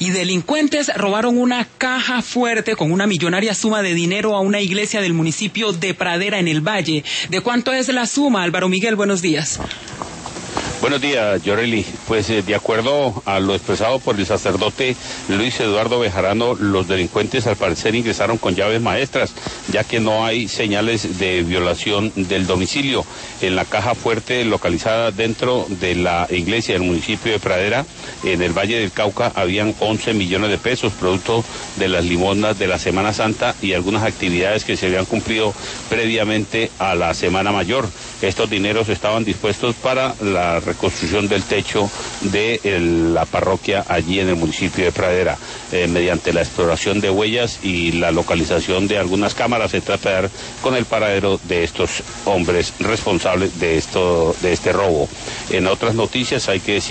Y delincuentes robaron una caja fuerte con una millonaria suma de dinero a una iglesia del municipio de Pradera, en el Valle. ¿De cuánto es la suma, Álvaro Miguel? Buenos días. Buenos días, Yoreli. Pues de acuerdo a lo expresado por el sacerdote Luis Eduardo Bejarano, los delincuentes al parecer ingresaron con llaves maestras, ya que no hay señales de violación del domicilio. En la caja fuerte localizada dentro de la iglesia del municipio de Pradera, en el Valle del Cauca, habían 11 millones de pesos, producto de las limosnas de la Semana Santa y algunas actividades que se habían cumplido previamente a la Semana Mayor. Estos dineros estaban dispuestos para la reconstrucción del techo de la parroquia allí en el municipio de Pradera. Mediante la exploración de huellas y la localización de algunas cámaras se trata de dar con el paradero de estos hombres responsables de este robo. En otras noticias hay que decir